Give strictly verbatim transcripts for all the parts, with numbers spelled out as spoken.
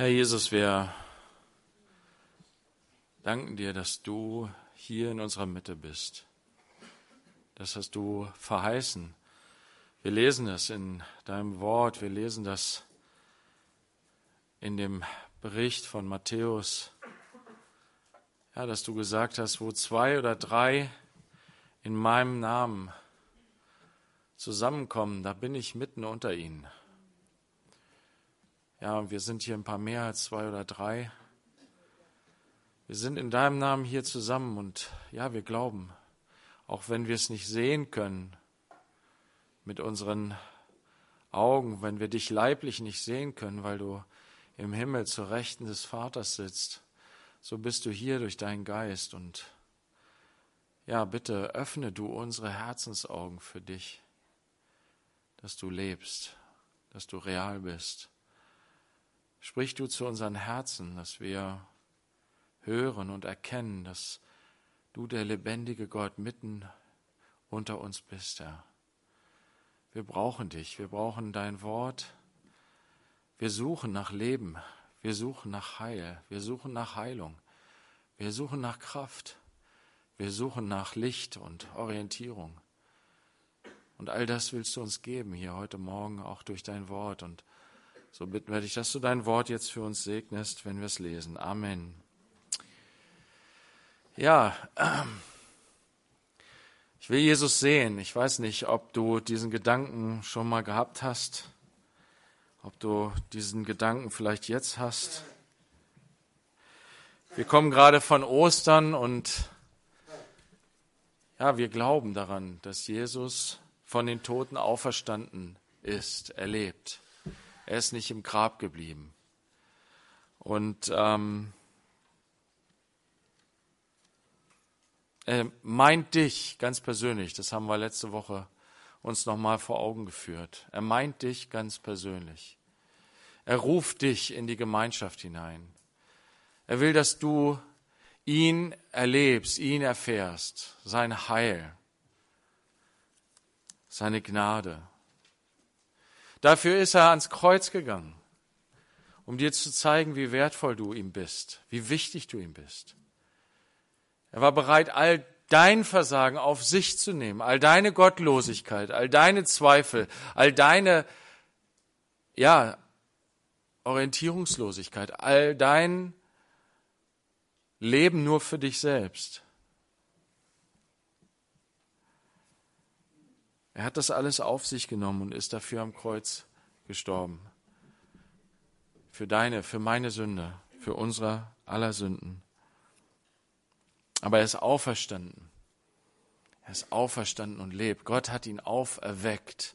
Herr Jesus, wir danken dir, dass du hier in unserer Mitte bist. Das hast du verheißen. Wir lesen es in deinem Wort, wir lesen das in dem Bericht von Matthäus, ja, dass du gesagt hast, wo zwei oder drei in meinem Namen zusammenkommen, da bin ich mitten unter ihnen. Ja, und wir sind hier ein paar mehr als zwei oder drei. Wir sind in deinem Namen hier zusammen und ja, wir glauben, auch wenn wir es nicht sehen können mit unseren Augen, wenn wir dich leiblich nicht sehen können, weil du im Himmel zur Rechten des Vaters sitzt, so bist du hier durch deinen Geist und ja, bitte öffne du unsere Herzensaugen für dich, dass du lebst, dass du real bist. Sprich du zu unseren Herzen, dass wir hören und erkennen, dass du der lebendige Gott mitten unter uns bist, Herr. Wir brauchen dich, wir brauchen dein Wort. Wir suchen nach Leben, wir suchen nach Heil, wir suchen nach Heilung, wir suchen nach Kraft, wir suchen nach Licht und Orientierung. Und all das willst du uns geben hier heute Morgen, auch durch dein Wort. Und so bitten wir dich, dass du dein Wort jetzt für uns segnest, wenn wir es lesen. Amen. Ja, ich will Jesus sehen. Ich weiß nicht, ob du diesen Gedanken schon mal gehabt hast, ob du diesen Gedanken vielleicht jetzt hast. Wir kommen gerade von Ostern und ja, wir glauben daran, dass Jesus von den Toten auferstanden ist, er lebt. Er ist nicht im Grab geblieben. Und ähm, er meint dich ganz persönlich, das haben wir letzte Woche uns nochmal vor Augen geführt. Er meint dich ganz persönlich. Er ruft dich in die Gemeinschaft hinein. Er will, dass du ihn erlebst, ihn erfährst, sein Heil, seine Gnade. Dafür ist er ans Kreuz gegangen, um dir zu zeigen, wie wertvoll du ihm bist, wie wichtig du ihm bist. Er war bereit, all dein Versagen auf sich zu nehmen, all deine Gottlosigkeit, all deine Zweifel, all deine, ja, Orientierungslosigkeit, all dein Leben nur für dich selbst. Er hat das alles auf sich genommen und ist dafür am Kreuz gestorben. Für deine, für meine Sünde, für unsere aller Sünden. Aber er ist auferstanden. Er ist auferstanden und lebt. Gott hat ihn auferweckt,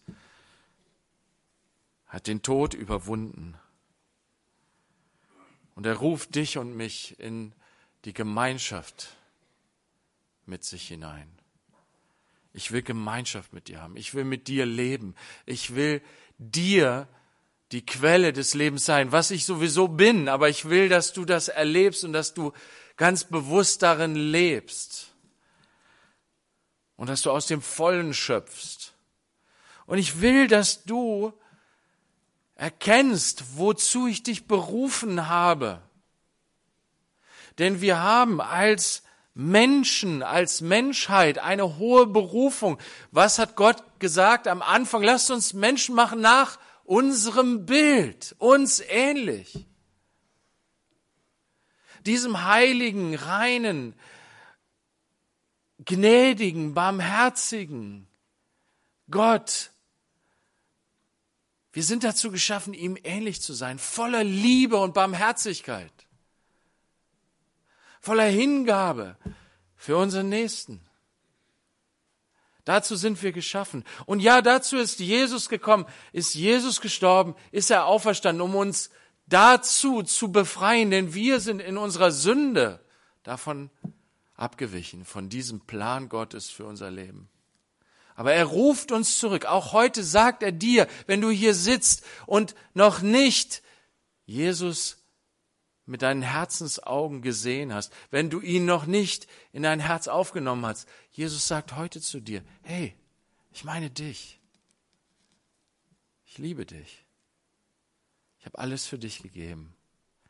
hat den Tod überwunden. Und er ruft dich und mich in die Gemeinschaft mit sich hinein. Ich will Gemeinschaft mit dir haben. Ich will mit dir leben. Ich will dir die Quelle des Lebens sein, was ich sowieso bin. Aber ich will, dass du das erlebst und dass du ganz bewusst darin lebst. Und dass du aus dem Vollen schöpfst. Und ich will, dass du erkennst, wozu ich dich berufen habe. Denn wir haben als Menschen, als Menschheit eine hohe Berufung. Was hat Gott gesagt am Anfang? Lasst uns Menschen machen nach unserem Bild, uns ähnlich. Diesem heiligen, reinen, gnädigen, barmherzigen Gott. Wir sind dazu geschaffen, ihm ähnlich zu sein, voller Liebe und Barmherzigkeit. Voller Hingabe für unseren Nächsten. Dazu sind wir geschaffen. Und ja, dazu ist Jesus gekommen, ist Jesus gestorben, ist er auferstanden, um uns dazu zu befreien, denn wir sind in unserer Sünde davon abgewichen, von diesem Plan Gottes für unser Leben. Aber er ruft uns zurück. Auch heute sagt er dir, wenn du hier sitzt und noch nicht Jesus mit deinen Herzensaugen gesehen hast, wenn du ihn noch nicht in dein Herz aufgenommen hast. Jesus sagt heute zu dir, hey, ich meine dich. Ich liebe dich. Ich habe alles für dich gegeben.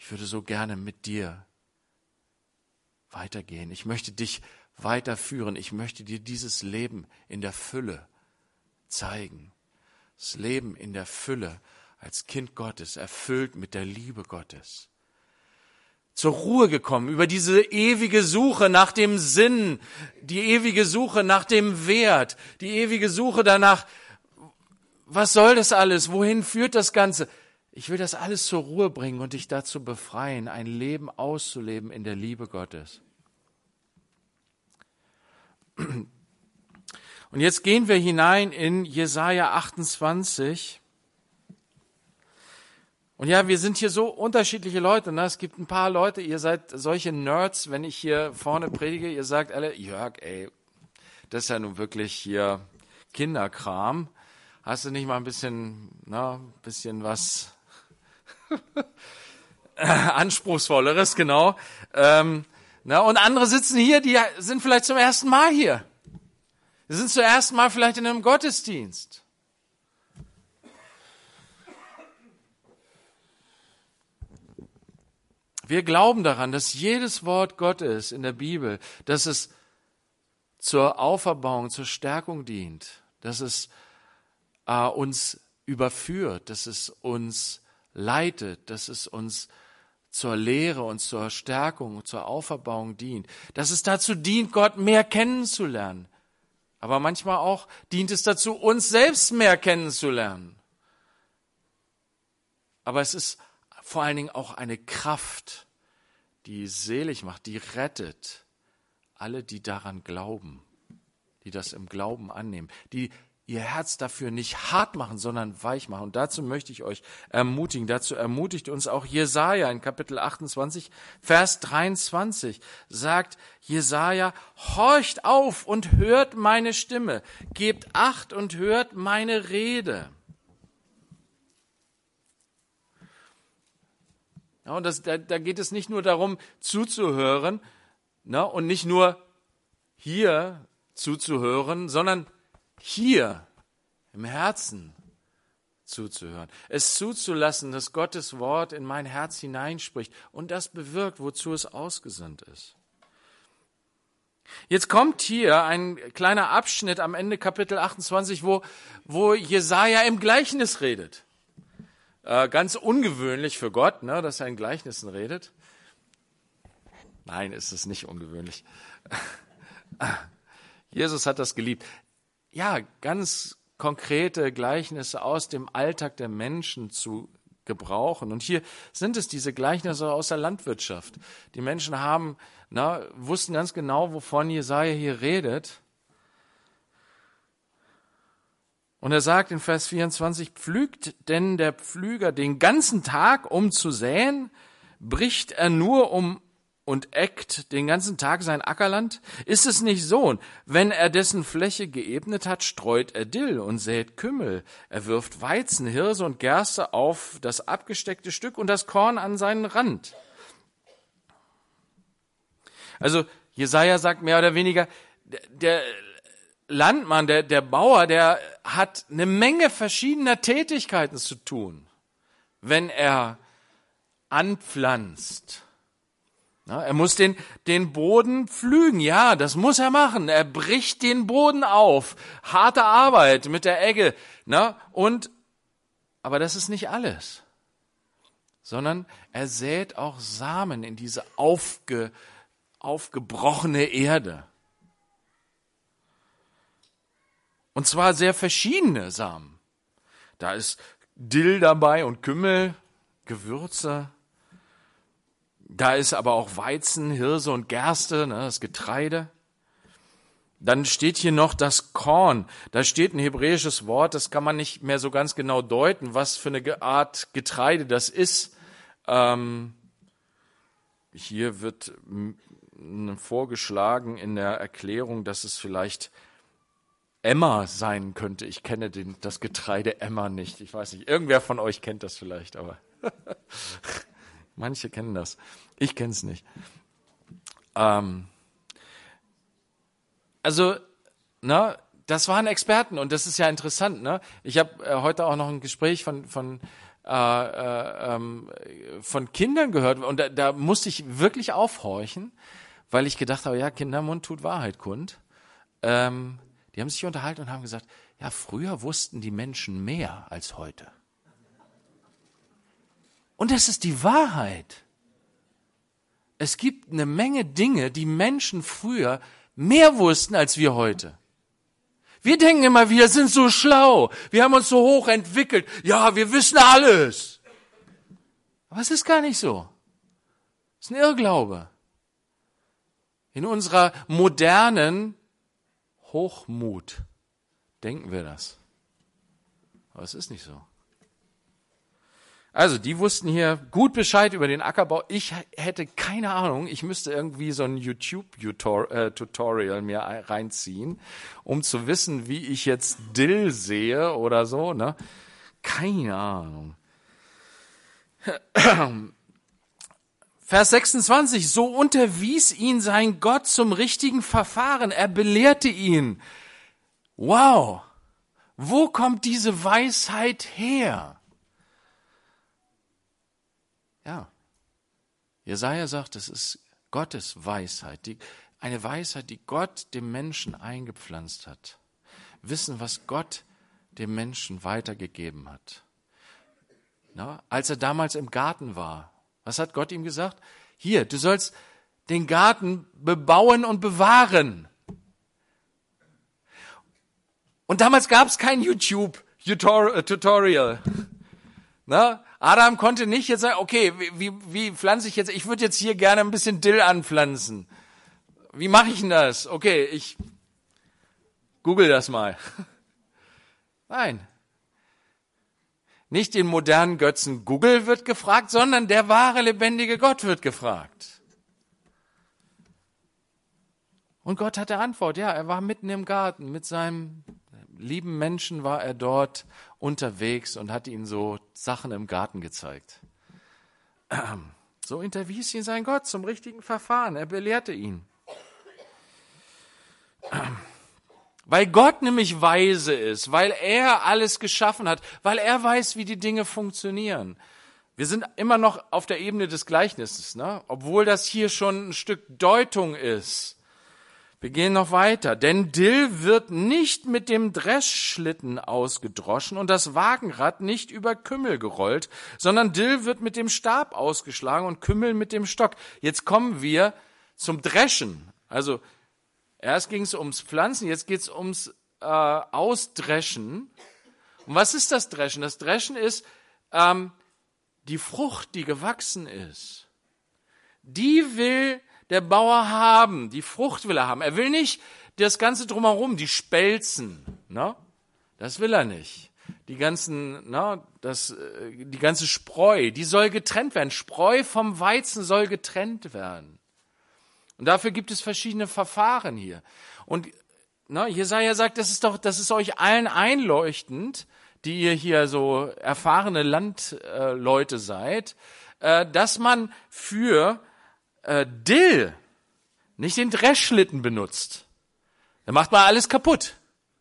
Ich würde so gerne mit dir weitergehen. Ich möchte dich weiterführen. Ich möchte dir dieses Leben in der Fülle zeigen. Das Leben in der Fülle als Kind Gottes, erfüllt mit der Liebe Gottes. Zur Ruhe gekommen über diese ewige Suche nach dem Sinn, die ewige Suche nach dem Wert, die ewige Suche danach, was soll das alles, wohin führt das Ganze? Ich will das alles zur Ruhe bringen und dich dazu befreien, ein Leben auszuleben in der Liebe Gottes. Und jetzt gehen wir hinein in Jesaja achtundzwanzig. Und ja, wir sind hier so unterschiedliche Leute. Ne? Es gibt ein paar Leute, ihr seid solche Nerds, wenn ich hier vorne predige, ihr sagt alle, Jörg, ey, das ist ja nun wirklich hier Kinderkram. Hast du nicht mal ein bisschen, na, ein bisschen was Anspruchsvolleres, genau. Ähm, na, und andere sitzen hier, die sind vielleicht zum ersten Mal hier. Die sind zum ersten Mal vielleicht in einem Gottesdienst. Wir glauben daran, dass jedes Wort Gottes in der Bibel, dass es zur Auferbauung, zur Stärkung dient, dass es äh, uns überführt, dass es uns leitet, dass es uns zur Lehre und zur Stärkung, zur Auferbauung dient, dass es dazu dient, Gott mehr kennenzulernen. Aber manchmal auch dient es dazu, uns selbst mehr kennenzulernen. Aber es ist vor allen Dingen auch eine Kraft, die selig macht, die rettet alle, die daran glauben, die das im Glauben annehmen, die ihr Herz dafür nicht hart machen, sondern weich machen. Und dazu möchte ich euch ermutigen. Dazu ermutigt uns auch Jesaja in Kapitel achtundzwanzig, Vers dreiundzwanzig. Sagt Jesaja, horcht auf und hört meine Stimme, gebt Acht und hört meine Rede. Ja, und das, da, da geht es nicht nur darum, zuzuhören, ne, und nicht nur hier zuzuhören, sondern hier im Herzen zuzuhören. Es zuzulassen, dass Gottes Wort in mein Herz hineinspricht und das bewirkt, wozu es ausgesandt ist. Jetzt kommt hier ein kleiner Abschnitt am Ende Kapitel achtundzwanzig, wo, wo Jesaja im Gleichnis redet. Äh, ganz ungewöhnlich für Gott, ne, dass er in Gleichnissen redet. Nein, ist es nicht ungewöhnlich. Jesus hat das geliebt. Ja, ganz konkrete Gleichnisse aus dem Alltag der Menschen zu gebrauchen. Und hier sind es diese Gleichnisse aus der Landwirtschaft. Die Menschen haben, na, wussten ganz genau, wovon Jesaja hier redet. Und er sagt in Vers vierundzwanzig, pflügt denn der Pflüger den ganzen Tag, um zu säen? Bricht er nur um und eckt den ganzen Tag sein Ackerland? Ist es nicht so? Wenn er dessen Fläche geebnet hat, streut er Dill und sät Kümmel. Er wirft Weizen, Hirse und Gerste auf das abgesteckte Stück und das Korn an seinen Rand. Also Jesaja sagt mehr oder weniger, der Landmann, der, der Bauer, der hat eine Menge verschiedener Tätigkeiten zu tun, wenn er anpflanzt. Ja, er muss den, den Boden pflügen, ja, das muss er machen. Er bricht den Boden auf, harte Arbeit mit der Egge. Ne? Und, aber das ist nicht alles, sondern er sät auch Samen in diese aufge, aufgebrochene Erde. Und zwar sehr verschiedene Samen. Da ist Dill dabei und Kümmel, Gewürze. Da ist aber auch Weizen, Hirse und Gerste, ne, das Getreide. Dann steht hier noch das Korn. Da steht ein hebräisches Wort, das kann man nicht mehr so ganz genau deuten, was für eine Art Getreide das ist. Ähm, hier wird vorgeschlagen in der Erklärung, dass es vielleicht Emmer sein könnte. Ich kenne den, das Getreide Emmer nicht. Ich weiß nicht, irgendwer von euch kennt das vielleicht, aber manche kennen das. Ich kenne es nicht. Ähm, also, na, das waren Experten und das ist ja interessant. Ne? Ich habe äh, heute auch noch ein Gespräch von, von äh, äh, von Kindern gehört und da, da musste ich wirklich aufhorchen, weil ich gedacht habe, ja, Kindermund tut Wahrheit kund. Ähm, die haben sich unterhalten und haben gesagt, ja, früher wussten die Menschen mehr als heute. Und das ist die Wahrheit. Es gibt eine Menge Dinge, die Menschen früher mehr wussten als wir heute. Wir denken immer, wir sind so schlau, wir haben uns so hoch entwickelt, ja, wir wissen alles. Aber es ist gar nicht so. Es ist ein Irrglaube. In unserer modernen Hochmut denken wir das. Aber es ist nicht so. Also, die wussten hier gut Bescheid über den Ackerbau. Ich hätte keine Ahnung. Ich müsste irgendwie so ein YouTube-Tutorial mir reinziehen, um zu wissen, wie ich jetzt Dill sehe oder so, ne? Keine Ahnung. Vers sechsundzwanzig. So unterwies ihn sein Gott zum richtigen Verfahren. Er belehrte ihn. Wow. Wo kommt diese Weisheit her? Ja, Jesaja sagt, es ist Gottes Weisheit, die, eine Weisheit, die Gott dem Menschen eingepflanzt hat. Wissen, was Gott dem Menschen weitergegeben hat. Na, als er damals im Garten war, was hat Gott ihm gesagt? Hier, du sollst den Garten bebauen und bewahren. Und damals gab es kein YouTube-Tutorial. Na, Adam konnte nicht jetzt sagen, okay, wie, wie pflanze ich jetzt, ich würde jetzt hier gerne ein bisschen Dill anpflanzen. Wie mache ich denn das? Okay, ich google das mal. Nein. Nicht den modernen Götzen Google wird gefragt, sondern der wahre, lebendige Gott wird gefragt. Und Gott hatte Antwort. Ja, er war mitten im Garten mit seinem lieben Menschen, war er dort unterwegs und hat ihnen so Sachen im Garten gezeigt. So unterwies ihn sein Gott zum richtigen Verfahren. Er belehrte ihn. Weil Gott nämlich weise ist, weil er alles geschaffen hat, weil er weiß, wie die Dinge funktionieren. Wir sind immer noch auf der Ebene des Gleichnisses, ne? Obwohl das hier schon ein Stück Deutung ist. Wir gehen noch weiter, denn Dill wird nicht mit dem Dreschschlitten ausgedroschen und das Wagenrad nicht über Kümmel gerollt, sondern Dill wird mit dem Stab ausgeschlagen und Kümmel mit dem Stock. Jetzt kommen wir zum Dreschen. Also erst ging es ums Pflanzen, jetzt geht es ums äh, Ausdreschen. Und was ist das Dreschen? Das Dreschen ist ähm, die Frucht, die gewachsen ist. Die will der Bauer haben, die Frucht will er haben. Er will nicht das Ganze drumherum, die Spelzen, ne? Das will er nicht. Die ganzen, ne, das, die ganze Spreu, die soll getrennt werden. Spreu vom Weizen soll getrennt werden. Und dafür gibt es verschiedene Verfahren hier. Und ne, Jesaja sagt, das ist doch, das ist euch allen einleuchtend, die ihr hier so erfahrene Landleute seid, äh, dass man für Äh, Dill nicht den Dreschschlitten benutzt. Da macht man alles kaputt.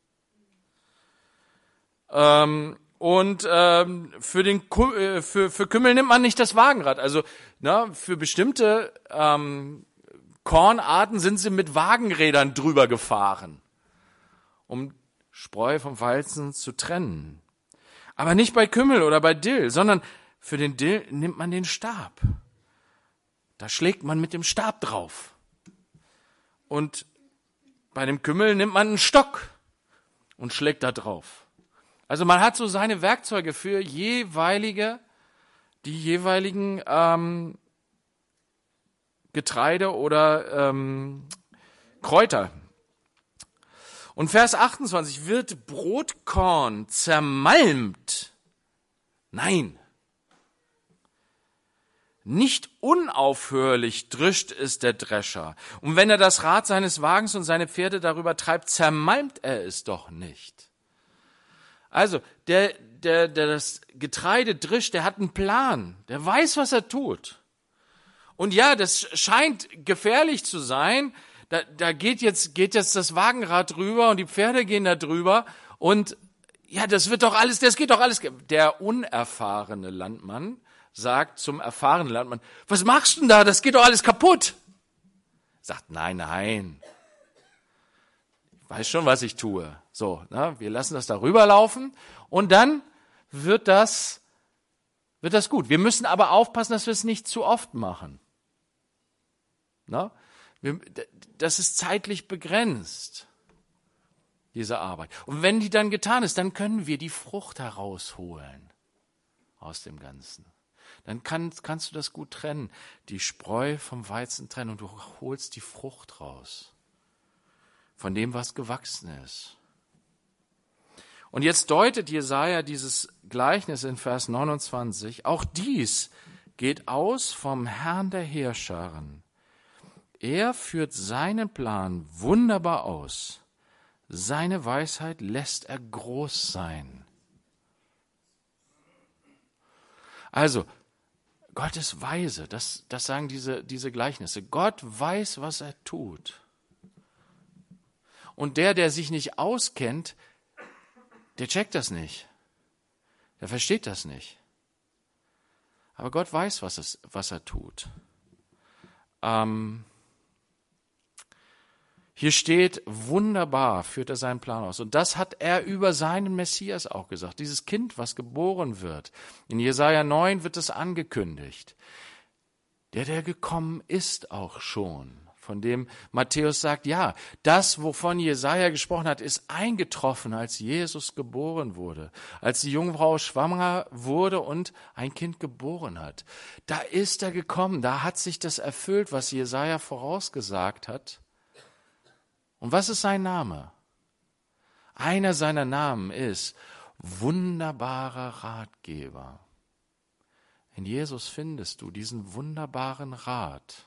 Ähm, und ähm, für den äh, für für Kümmel nimmt man nicht das Wagenrad. Also na, für bestimmte ähm, Kornarten sind sie mit Wagenrädern drüber gefahren, um Spreu vom Weizen zu trennen. Aber nicht bei Kümmel oder bei Dill, sondern für den Dill nimmt man den Stab. Da schlägt man mit dem Stab drauf. Und bei dem Kümmel nimmt man einen Stock und schlägt da drauf. Also man hat so seine Werkzeuge für jeweilige, die jeweiligen ähm, Getreide oder ähm, Kräuter. Und Vers achtundzwanzig, wird Brotkorn zermalmt? Nein. Nicht unaufhörlich drischt es der Drescher. Und wenn er das Rad seines Wagens und seine Pferde darüber treibt, zermalmt er es doch nicht. Also, der, der, der das Getreide drischt, der hat einen Plan. Der weiß, was er tut. Und ja, das scheint gefährlich zu sein. Da, da geht jetzt, geht jetzt das Wagenrad drüber und die Pferde gehen da drüber. Und ja, das wird doch alles, das geht doch alles. Der unerfahrene Landmann sagt zum erfahrenen Landmann, was machst du denn da? Das geht doch alles kaputt. Sagt, nein, nein. Ich weiß schon, was ich tue. So, ne, wir lassen das da rüberlaufen und dann wird das, wird das gut. Wir müssen aber aufpassen, dass wir es nicht zu oft machen. Ne? Wir, das ist zeitlich begrenzt, diese Arbeit. Und wenn die dann getan ist, dann können wir die Frucht herausholen aus dem Ganzen. Dann kann, kannst du das gut trennen, die Spreu vom Weizen trennen und du holst die Frucht raus von dem, was gewachsen ist. Und jetzt deutet Jesaja dieses Gleichnis in Vers neunundzwanzig. Auch dies geht aus vom Herrn der Heerscharen. Er führt seinen Plan wunderbar aus. Seine Weisheit lässt er groß sein. Also, Gott ist weise, das, das sagen diese, diese Gleichnisse. Gott weiß, was er tut. Und der, der sich nicht auskennt, der checkt das nicht. Der versteht das nicht. Aber Gott weiß, was, es, was er tut. Ähm, hier steht, wunderbar führt er seinen Plan aus. Und das hat er über seinen Messias auch gesagt. Dieses Kind, was geboren wird. In Jesaja neun wird es angekündigt. Der, der gekommen ist auch schon. Von dem Matthäus sagt, ja, das, wovon Jesaja gesprochen hat, ist eingetroffen, als Jesus geboren wurde. Als die Jungfrau schwanger wurde und ein Kind geboren hat. Da ist er gekommen, da hat sich das erfüllt, was Jesaja vorausgesagt hat. Und was ist sein Name? Einer seiner Namen ist wunderbarer Ratgeber. In Jesus findest du diesen wunderbaren Rat.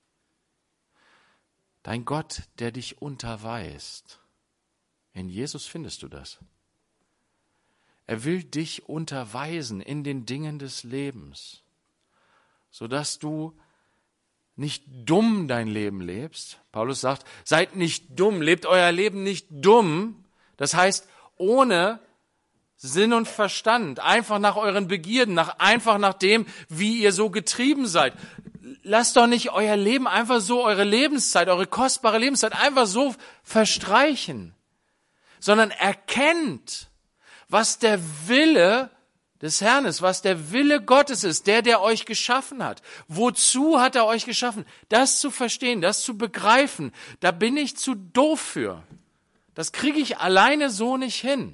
Dein Gott, der dich unterweist. In Jesus findest du das. Er will dich unterweisen in den Dingen des Lebens, sodass du nicht dumm dein Leben lebst. Paulus sagt, seid nicht dumm, lebt euer Leben nicht dumm. Das heißt, ohne Sinn und Verstand, einfach nach euren Begierden, nach, einfach nach dem, wie ihr so getrieben seid. Lasst doch nicht euer Leben einfach so, eure Lebenszeit, eure kostbare Lebenszeit einfach so verstreichen, sondern erkennt, was der Wille des Herrn ist, was der Wille Gottes ist, der, der euch geschaffen hat. Wozu hat er euch geschaffen? Das zu verstehen, das zu begreifen, da bin ich zu doof für. Das kriege ich alleine so nicht hin.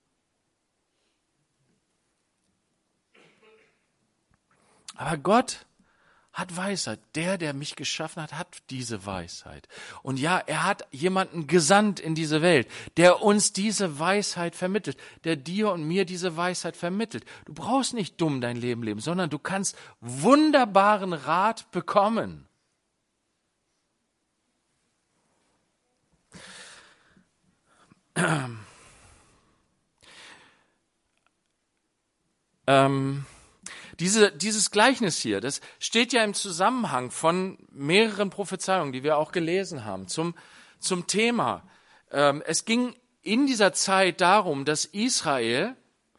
Aber Gott hat Weisheit. Der, der mich geschaffen hat, hat diese Weisheit. Und ja, er hat jemanden gesandt in diese Welt, der uns diese Weisheit vermittelt, der dir und mir diese Weisheit vermittelt. Du brauchst nicht dumm dein Leben leben, sondern du kannst wunderbaren Rat bekommen. Ähm... Diese, dieses Gleichnis hier, das steht ja im Zusammenhang von mehreren Prophezeiungen, die wir auch gelesen haben, zum, zum Thema. Ähm, es ging in dieser Zeit darum, dass Israel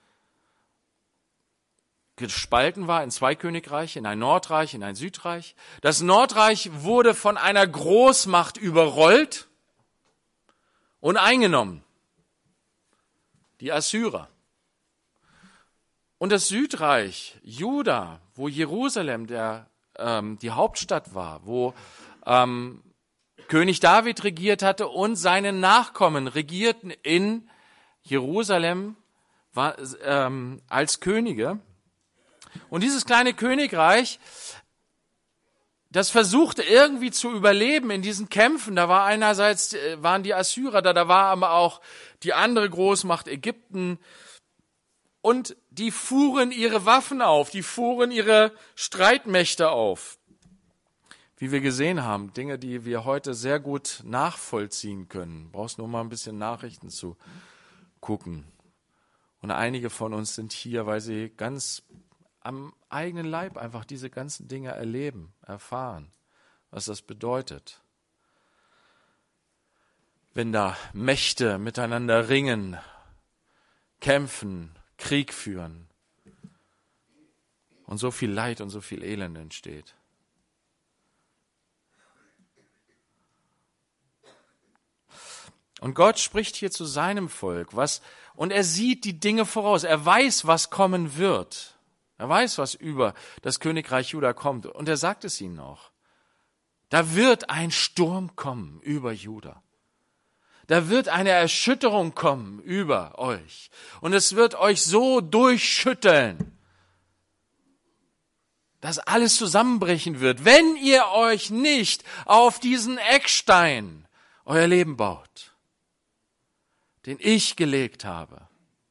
gespalten war in zwei Königreiche, in ein Nordreich, in ein Südreich. Das Nordreich wurde von einer Großmacht überrollt und eingenommen. Die Assyrer. Und das Südreich, Juda, wo Jerusalem der, ähm, die Hauptstadt war, wo ähm, König David regiert hatte und seine Nachkommen regierten in Jerusalem war, ähm, als Könige. Und dieses kleine Königreich, das versuchte irgendwie zu überleben in diesen Kämpfen. Da war einerseits waren die Assyrer da, da war aber auch die andere Großmacht Ägypten. Und die fuhren ihre Waffen auf, die fuhren ihre Streitmächte auf. Wie wir gesehen haben, Dinge, die wir heute sehr gut nachvollziehen können. Brauchst nur mal ein bisschen Nachrichten zu gucken. Und einige von uns sind hier, weil sie ganz am eigenen Leib einfach diese ganzen Dinge erleben, erfahren, was das bedeutet. Wenn da Mächte miteinander ringen, kämpfen, Krieg führen. und so viel Leid und so viel Elend entsteht. Und Gott spricht hier zu seinem Volk, was, und er sieht die Dinge voraus. Er weiß, was kommen wird. Er weiß, was über das Königreich Juda kommt. Und er sagt es ihnen auch. Da wird ein Sturm kommen über Juda. Da wird eine Erschütterung kommen über euch. Und es wird euch so durchschütteln, dass alles zusammenbrechen wird, wenn ihr euch nicht auf diesen Eckstein euer Leben baut, den ich gelegt habe.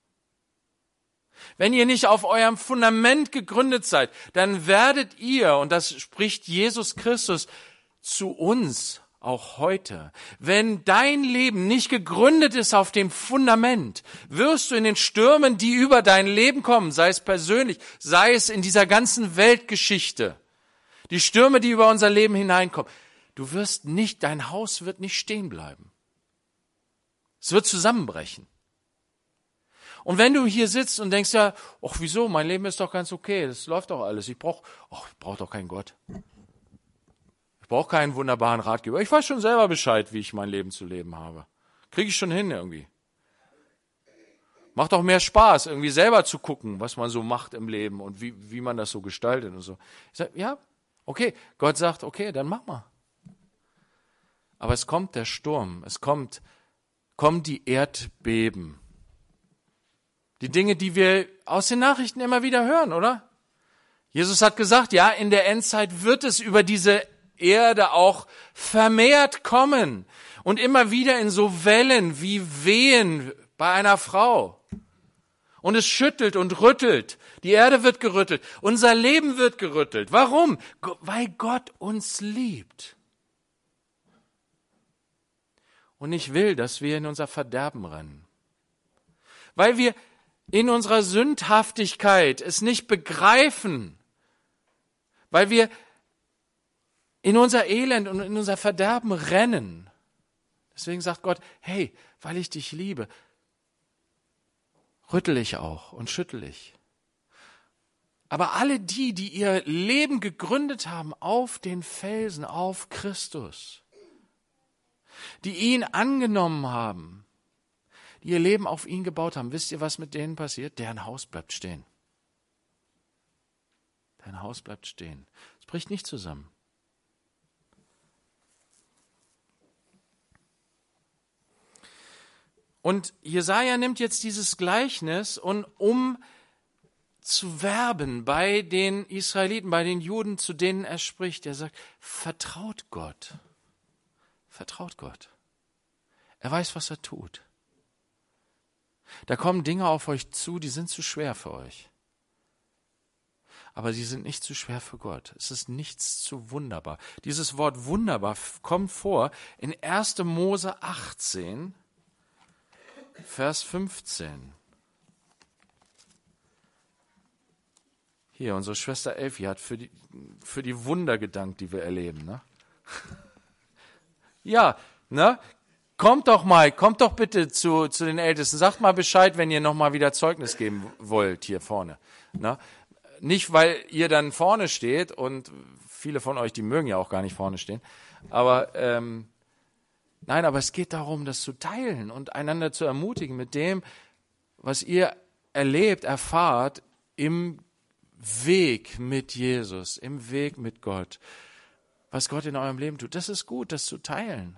Wenn ihr nicht auf eurem Fundament gegründet seid, dann werdet ihr, und das spricht Jesus Christus zu uns auch heute, wenn dein Leben nicht gegründet ist auf dem Fundament, wirst du in den Stürmen, die über dein Leben kommen, sei es persönlich, sei es in dieser ganzen Weltgeschichte, die Stürme, die über unser Leben hineinkommen, du wirst nicht, dein Haus wird nicht stehen bleiben. Es wird zusammenbrechen. Und wenn du hier sitzt und denkst, ja, ach wieso, mein Leben ist doch ganz okay, das läuft doch alles, ich brauche ich brauch doch keinen Gott. Ich brauche keinen wunderbaren Ratgeber. Ich weiß schon selber Bescheid, wie ich mein Leben zu leben habe. Kriege ich schon hin irgendwie. Macht doch mehr Spaß, irgendwie selber zu gucken, was man so macht im Leben und wie, wie man das so gestaltet und so. Ich sage, ja, okay, Gott sagt, okay, dann mach mal. Aber es kommt der Sturm, es kommt, kommen die Erdbeben. Die Dinge, die wir aus den Nachrichten immer wieder hören, oder? Jesus hat gesagt, ja, in der Endzeit wird es über diese Erde auch vermehrt kommen und immer wieder in so Wellen wie Wehen bei einer Frau. Und es schüttelt und rüttelt. Die Erde wird gerüttelt. Unser Leben wird gerüttelt. Warum? Weil Gott uns liebt. Und nicht will, dass wir in unser Verderben rennen. Weil wir in unserer Sündhaftigkeit es nicht begreifen. Weil wir in unser Elend und in unser Verderben rennen. Deswegen sagt Gott, hey, weil ich dich liebe, rüttel ich auch und schüttel ich. Aber alle die, die ihr Leben gegründet haben auf den Felsen, auf Christus, die ihn angenommen haben, die ihr Leben auf ihn gebaut haben, wisst ihr, was mit denen passiert? Deren Haus bleibt stehen. Dein Haus bleibt stehen. Es bricht nicht zusammen. Und Jesaja nimmt jetzt dieses Gleichnis und um zu werben bei den Israeliten, bei den Juden, zu denen er spricht, er sagt, vertraut Gott. Vertraut Gott. Er weiß, was er tut. Da kommen Dinge auf euch zu, die sind zu schwer für euch. Aber sie sind nicht zu schwer für Gott. Es ist nichts zu wunderbar. Dieses Wort wunderbar kommt vor in erster Mose achtzehn, Vers fünfzehn. Hier, unsere Schwester Elfi hat für die, für die Wunder gedankt, die wir erleben. Ne? Ja, ne? Kommt doch mal, kommt doch bitte zu, zu den Ältesten. Sagt mal Bescheid, wenn ihr nochmal wieder Zeugnis geben wollt hier vorne. Ne? Nicht, weil ihr dann vorne steht und viele von euch, die mögen ja auch gar nicht vorne stehen. Aber ähm, nein, aber es geht darum, das zu teilen und einander zu ermutigen mit dem, was ihr erlebt, erfahrt im Weg mit Jesus, im Weg mit Gott. Was Gott in eurem Leben tut, das ist gut, das zu teilen.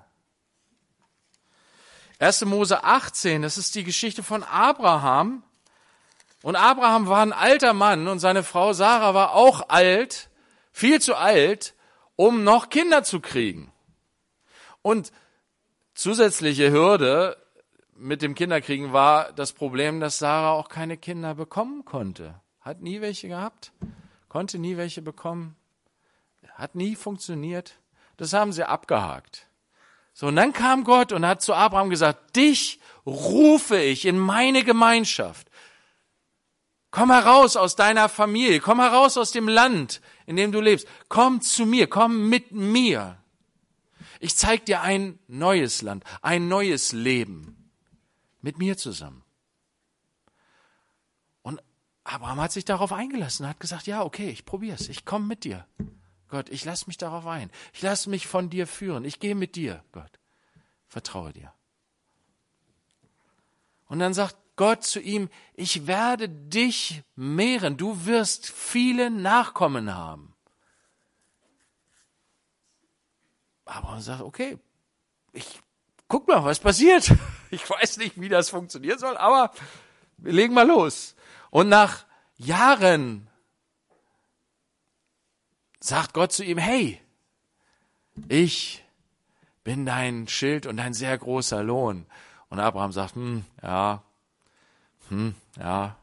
erster Mose achtzehn, das ist die Geschichte von Abraham. Und Abraham war ein alter Mann und seine Frau Sarah war auch alt, viel zu alt, um noch Kinder zu kriegen. Und zusätzliche Hürde mit dem Kinderkriegen war das Problem, dass Sarah auch keine Kinder bekommen konnte. Hat nie welche gehabt, konnte nie welche bekommen, hat nie funktioniert. Das haben sie abgehakt. So, und dann kam Gott und hat zu Abraham gesagt, dich rufe ich in meine Gemeinschaft. Komm heraus aus deiner Familie, komm heraus aus dem Land, in dem du lebst. Komm zu mir, komm mit mir. Ich zeig dir ein neues Land, ein neues Leben. Mit mir zusammen. Und Abraham hat sich darauf eingelassen, hat gesagt, ja, okay, ich probier's, ich komme mit dir. Gott, ich lasse mich darauf ein. Ich lasse mich von dir führen. Ich gehe mit dir, Gott. Vertraue dir. Und dann sagt Gott zu ihm, ich werde dich mehren. Du wirst viele Nachkommen haben. Abraham sagt, okay, ich guck mal, was passiert. Ich weiß nicht, wie das funktionieren soll, aber wir legen mal los. Und nach Jahren sagt Gott zu ihm, hey, ich bin dein Schild und ein sehr großer Lohn. Und Abraham sagt, hm, ja, hm, ja.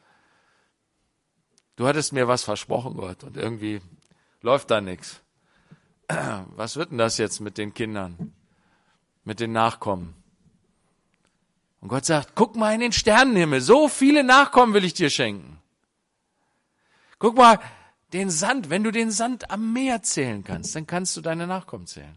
Du hattest mir was versprochen, Gott, und irgendwie läuft da nichts. Was wird denn das jetzt mit den Kindern, mit den Nachkommen? Und Gott sagt, guck mal in den Sternenhimmel, so viele Nachkommen will ich dir schenken. Guck mal, den Sand, wenn du den Sand am Meer zählen kannst, dann kannst du deine Nachkommen zählen.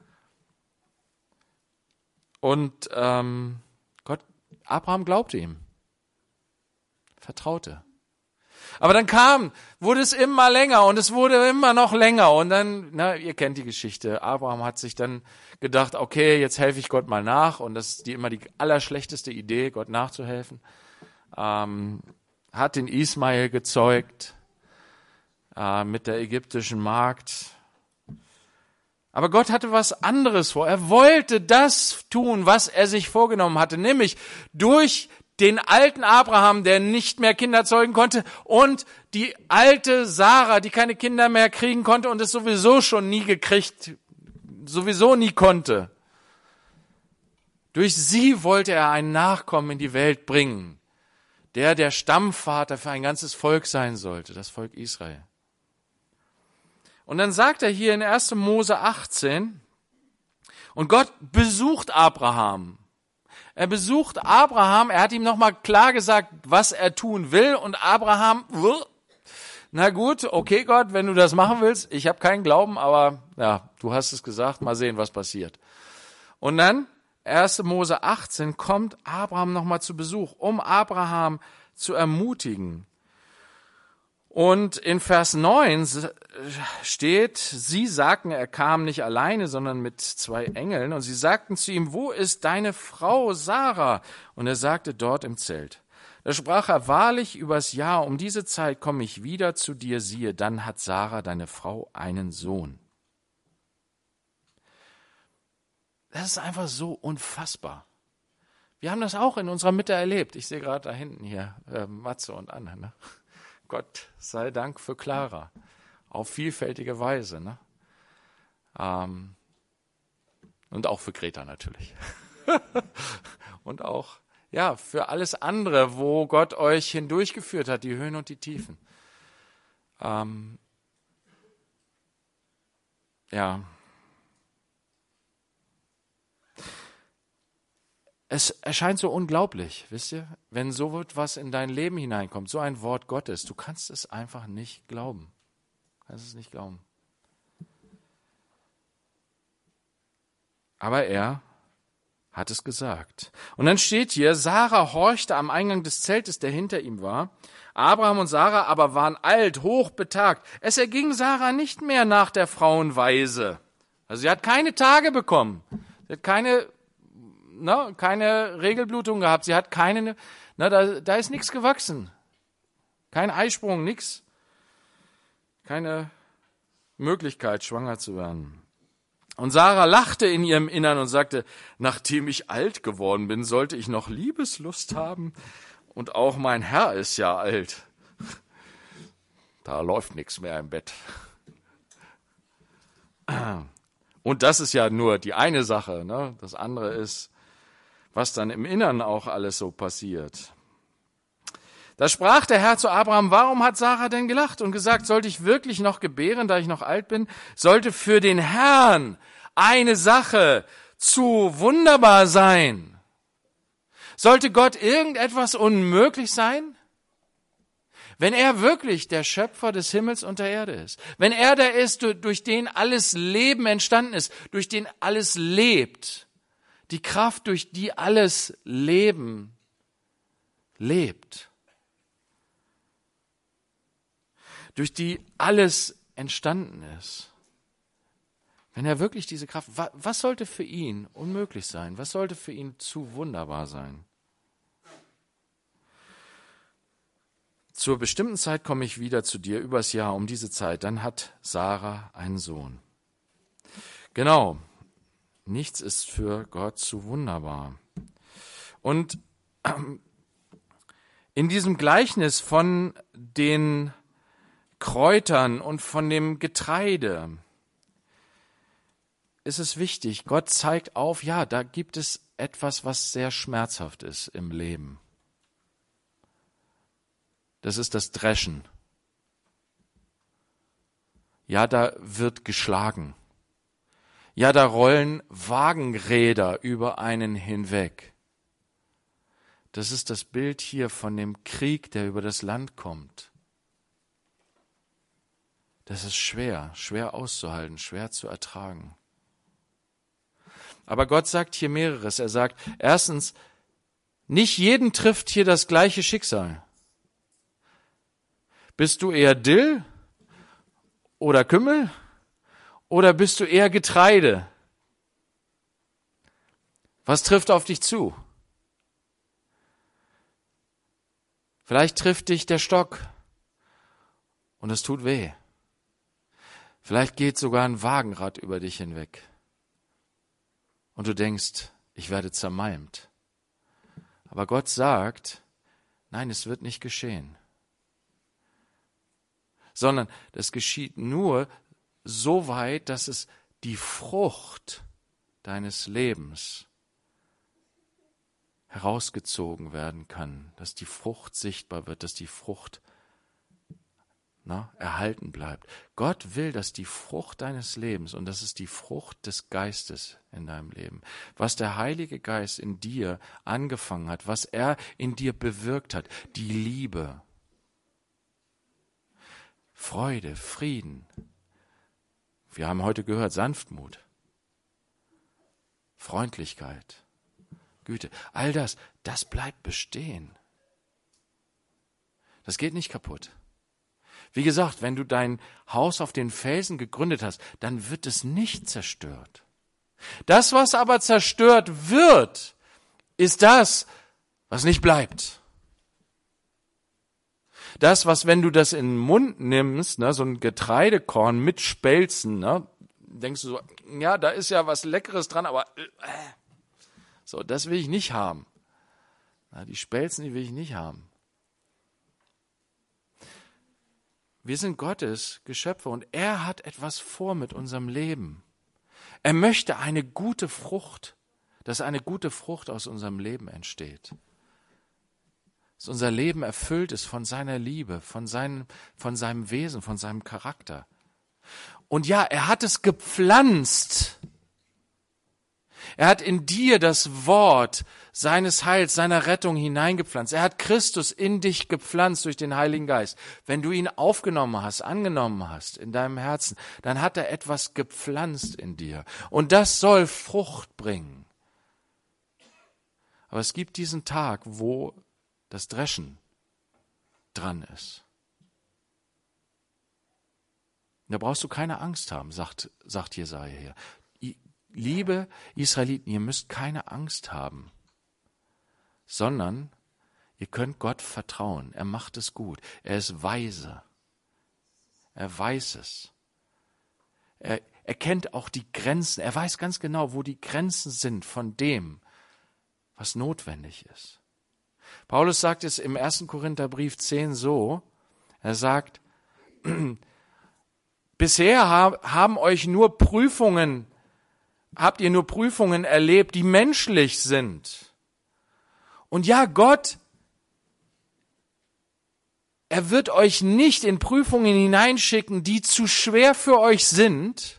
Und ähm, Gott, Abraham glaubte ihm, vertraute. Aber dann kam, wurde es immer länger und es wurde immer noch länger. Und dann, na, ihr kennt die Geschichte. Abraham hat sich dann gedacht, okay, jetzt helfe ich Gott mal nach. Und das ist die immer die allerschlechteste Idee, Gott nachzuhelfen. Ähm, hat den Ismael gezeugt äh, mit der ägyptischen Magd. Aber Gott hatte was anderes vor. Er wollte das tun, was er sich vorgenommen hatte, nämlich durch den alten Abraham, der nicht mehr Kinder zeugen konnte, und die alte Sarah, die keine Kinder mehr kriegen konnte und es sowieso schon nie gekriegt, sowieso nie konnte. Durch sie wollte er einen Nachkommen in die Welt bringen, der der Stammvater für ein ganzes Volk sein sollte, das Volk Israel. Und dann sagt er hier in erster Mose achtzehn, und Gott besucht Abraham. Er besucht Abraham, er hat ihm nochmal klar gesagt, was er tun will, und Abraham, na gut, okay Gott, wenn du das machen willst, ich habe keinen Glauben, aber ja, du hast es gesagt, mal sehen, was passiert. Und dann, erster Mose achtzehn, kommt Abraham nochmal zu Besuch, um Abraham zu ermutigen. Und in Vers neun steht, sie sagten, er kam nicht alleine, sondern mit zwei Engeln. Und sie sagten zu ihm, wo ist deine Frau Sarah? Und er sagte, dort im Zelt. Da sprach er, wahrlich übers Jahr, um diese Zeit komme ich wieder zu dir, siehe, dann hat Sarah, deine Frau, einen Sohn. Das ist einfach so unfassbar. Wir haben das auch in unserer Mitte erlebt. Ich sehe gerade da hinten hier äh, Matze und Anne, ne? Gott sei Dank für Clara, auf vielfältige Weise. Ne? Ähm, und auch für Greta natürlich. Und auch ja für alles andere, wo Gott euch hindurchgeführt hat, die Höhen und die Tiefen. Ähm, ja. Es erscheint so unglaublich, wisst ihr, wenn so etwas in dein Leben hineinkommt, so ein Wort Gottes, du kannst es einfach nicht glauben. Du kannst es nicht glauben. Aber er hat es gesagt. Und dann steht hier, Sarah horchte am Eingang des Zeltes, der hinter ihm war. Abraham und Sarah aber waren alt, hochbetagt. Es erging Sarah nicht mehr nach der Frauenweise. Also sie hat keine Tage bekommen. Sie hat keine Ne, keine Regelblutung gehabt, sie hat keine, ne, da, da ist nichts gewachsen. Kein Eisprung, nichts. Keine Möglichkeit, schwanger zu werden. Und Sarah lachte in ihrem Innern und sagte, nachdem ich alt geworden bin, sollte ich noch Liebeslust haben. Und auch mein Herr ist ja alt. Da läuft nichts mehr im Bett. Und das ist ja nur die eine Sache, ne? Das andere ist, was dann im Innern auch alles so passiert. Da sprach der Herr zu Abraham, warum hat Sarah denn gelacht und gesagt, sollte ich wirklich noch gebären, da ich noch alt bin? Sollte für den Herrn eine Sache zu wunderbar sein? Sollte Gott irgendetwas unmöglich sein? Wenn er wirklich der Schöpfer des Himmels und der Erde ist, wenn er der ist, durch den alles Leben entstanden ist, durch den alles lebt, die Kraft, durch die alles Leben lebt. durch die alles entstanden ist, wenn er wirklich diese Kraft, was sollte für ihn unmöglich sein? Was sollte für ihn zu wunderbar sein? Zur bestimmten Zeit komme ich wieder zu dir, übers Jahr, um diese Zeit. Dann hat Sarah einen Sohn. Genau, nichts ist für Gott zu wunderbar. Und in diesem Gleichnis von den Kräutern und von dem Getreide ist es wichtig, Gott zeigt auf, ja, da gibt es etwas, was sehr schmerzhaft ist im Leben. Das ist das Dreschen. Ja, da wird geschlagen. Ja, da rollen Wagenräder über einen hinweg. Das ist das Bild hier von dem Krieg, der über das Land kommt. Das ist schwer, schwer auszuhalten, schwer zu ertragen. Aber Gott sagt hier mehreres. Er sagt, erstens, nicht jeden trifft hier das gleiche Schicksal. Bist du eher Dill oder Kümmel oder bist du eher Getreide? Was trifft auf dich zu? Vielleicht trifft dich der Stock und es tut weh. Vielleicht geht sogar ein Wagenrad über dich hinweg. Und du denkst, ich werde zermalmt. Aber Gott sagt, nein, es wird nicht geschehen. Sondern das geschieht nur so weit, dass es die Frucht deines Lebens herausgezogen werden kann, dass die Frucht sichtbar wird, dass die Frucht na, erhalten bleibt. Gott will, dass die Frucht deines Lebens, und das ist die Frucht des Geistes in deinem Leben, was der Heilige Geist in dir angefangen hat, was er in dir bewirkt hat, die Liebe, Freude, Frieden. Wir haben heute gehört, Sanftmut, Freundlichkeit, Güte. All das, das bleibt bestehen. Das geht nicht kaputt. Wie gesagt, wenn du dein Haus auf den Felsen gegründet hast, dann wird es nicht zerstört. Das, was aber zerstört wird, ist das, was nicht bleibt. Das, was, wenn du das in den Mund nimmst, ne, so ein Getreidekorn mit Spelzen, ne, denkst du so, ja, da ist ja was Leckeres dran, aber äh, so, das will ich nicht haben. Na, die Spelzen, die will ich nicht haben. Wir sind Gottes Geschöpfe und er hat etwas vor mit unserem Leben. Er möchte eine gute Frucht, dass eine gute Frucht aus unserem Leben entsteht. Dass unser Leben erfüllt ist von seiner Liebe, von seinem, von seinem Wesen, von seinem Charakter. Und ja, er hat es gepflanzt. Er hat in dir das Wort seines Heils, seiner Rettung hineingepflanzt. Er hat Christus in dich gepflanzt durch den Heiligen Geist. Wenn du ihn aufgenommen hast, angenommen hast in deinem Herzen, dann hat er etwas gepflanzt in dir. Und das soll Frucht bringen. Aber es gibt diesen Tag, wo das Dreschen dran ist. Da brauchst du keine Angst haben, sagt, sagt Jesaja hier. Liebe Israeliten, ihr müsst keine Angst haben, sondern ihr könnt Gott vertrauen. Er macht es gut. Er ist weise. Er weiß es. Er, er kennt auch die Grenzen. Er weiß ganz genau, wo die Grenzen sind von dem, was notwendig ist. Paulus sagt es im ersten Korintherbrief zehn so, er sagt, bisher haben euch nur Prüfungen Habt ihr nur Prüfungen erlebt, die menschlich sind? Und ja, Gott, er wird euch nicht in Prüfungen hineinschicken, die zu schwer für euch sind,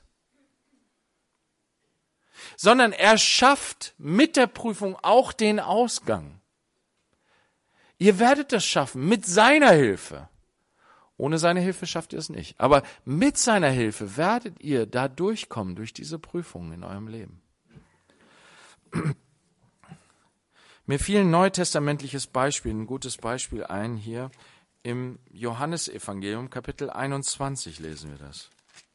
sondern er schafft mit der Prüfung auch den Ausgang. Ihr werdet das schaffen, mit seiner Hilfe. Ohne seine Hilfe schafft ihr es nicht. Aber mit seiner Hilfe werdet ihr da durchkommen, durch diese Prüfungen in eurem Leben. Mir fiel ein neutestamentliches Beispiel, ein gutes Beispiel ein hier Im Johannesevangelium, Kapitel einundzwanzig, lesen wir das.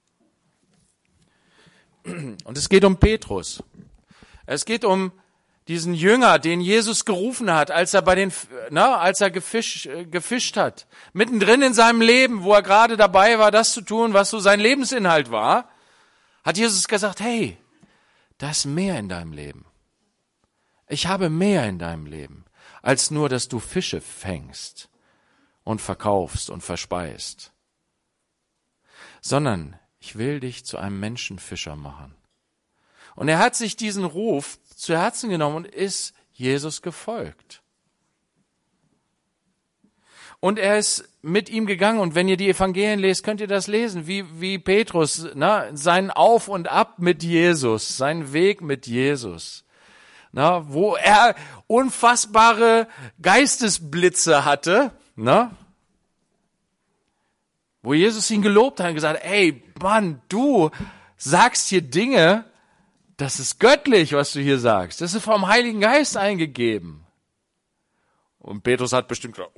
Und es geht um Petrus. Es geht um diesen Jünger, den Jesus gerufen hat, als er bei den, na, als er gefischt, gefischt hat. Mittendrin in seinem Leben, wo er gerade dabei war, das zu tun, was so sein Lebensinhalt war, hat Jesus gesagt, hey, da ist mehr in deinem Leben. Ich habe mehr in deinem Leben, als nur, dass du Fische fängst und verkaufst und verspeist. Sondern ich will dich zu einem Menschenfischer machen. Und er hat sich diesen Ruf zu Herzen genommen und ist Jesus gefolgt. Und er ist mit ihm gegangen. Und wenn ihr die Evangelien lest, könnt ihr das lesen, wie, wie Petrus, na, sein Auf und Ab mit Jesus, seinen Weg mit Jesus. Na, wo er unfassbare Geistesblitze hatte, na, wo Jesus ihn gelobt hat und gesagt, ey, Mann, du sagst hier Dinge, das ist göttlich, was du hier sagst. Das ist vom Heiligen Geist eingegeben. Und Petrus hat bestimmt gesagt,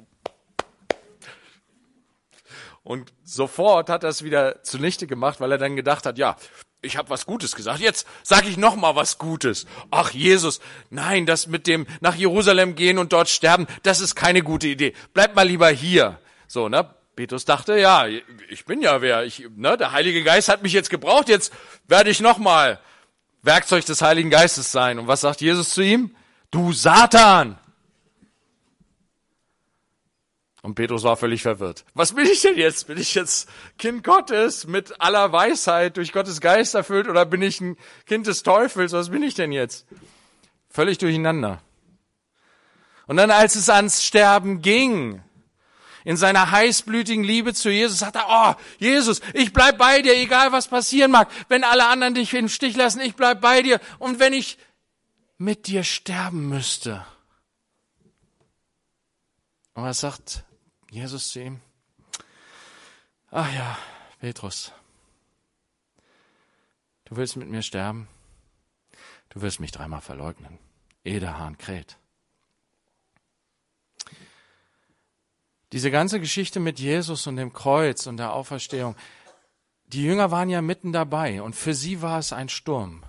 und sofort hat er es wieder zunichte gemacht, weil er dann gedacht hat, ja, ich habe was Gutes gesagt, jetzt sage ich noch mal was Gutes. Ach Jesus, nein, das mit dem nach Jerusalem gehen und dort sterben, das ist keine gute Idee. Bleib mal lieber hier. So, ne? Petrus dachte, ja, ich bin ja wer, ich, ne, der Heilige Geist hat mich jetzt gebraucht, jetzt werde ich noch mal Werkzeug des Heiligen Geistes sein. Und was sagt Jesus zu ihm? Du Satan! Und Petrus war völlig verwirrt. Was bin ich denn jetzt? Bin ich jetzt Kind Gottes mit aller Weisheit durch Gottes Geist erfüllt oder bin ich ein Kind des Teufels? Was bin ich denn jetzt? Völlig durcheinander. Und dann, als es ans Sterben ging, in seiner heißblütigen Liebe zu Jesus, sagt er, oh, Jesus, ich bleib bei dir, egal was passieren mag. Wenn alle anderen dich im Stich lassen, ich bleib bei dir. Und wenn ich mit dir sterben müsste. Und was sagt Jesus zu ihm? Ach ja, Petrus, du willst mit mir sterben? Du wirst mich dreimal verleugnen, ehe der Hahn kräht. Diese ganze Geschichte mit Jesus und dem Kreuz und der Auferstehung, die Jünger waren ja mitten dabei und für sie war es ein Sturm.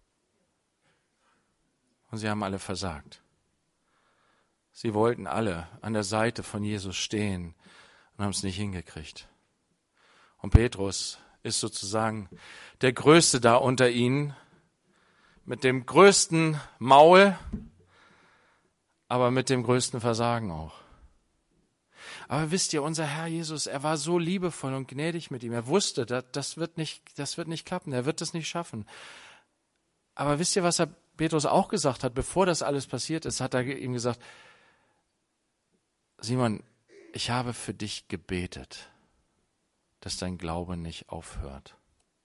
Und sie haben alle versagt. Sie wollten alle an der Seite von Jesus stehen und haben es nicht hingekriegt. Und Petrus ist sozusagen der Größte da unter ihnen, mit dem größten Maul, aber mit dem größten Versagen auch. Aber wisst ihr, unser Herr Jesus, er war so liebevoll und gnädig mit ihm. Er wusste, das, das wird nicht, das wird nicht klappen, er wird das nicht schaffen. Aber wisst ihr, was er Petrus auch gesagt hat, bevor das alles passiert ist, hat er ihm gesagt, Simon, ich habe für dich gebetet, dass dein Glaube nicht aufhört.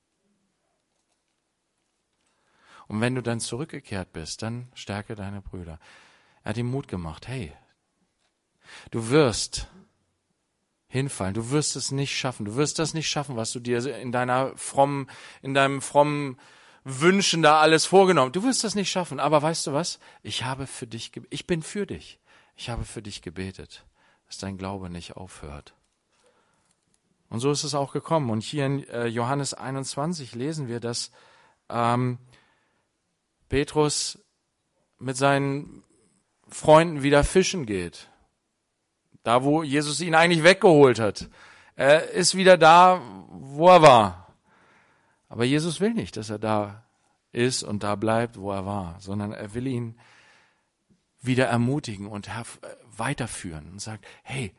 Und wenn du dann zurückgekehrt bist, dann stärke deine Brüder. Er hat ihm Mut gemacht, hey, du wirst hinfallen, du wirst es nicht schaffen, du wirst das nicht schaffen, was du dir in deiner frommen, in deinem frommen Wünschen da alles vorgenommen. Du wirst das nicht schaffen, aber weißt du was? Ich habe für dich, ich bin für dich. Ich habe für dich gebetet, dass dein Glaube nicht aufhört. Und so ist es auch gekommen. Und hier in äh, Johannes einundzwanzig lesen wir, dass ähm, Petrus mit seinen Freunden wieder fischen geht. Da, wo Jesus ihn eigentlich weggeholt hat. Er ist wieder da, wo er war. Aber Jesus will nicht, dass er da ist und da bleibt, wo er war, sondern er will ihn wieder ermutigen und weiterführen und sagt, hey,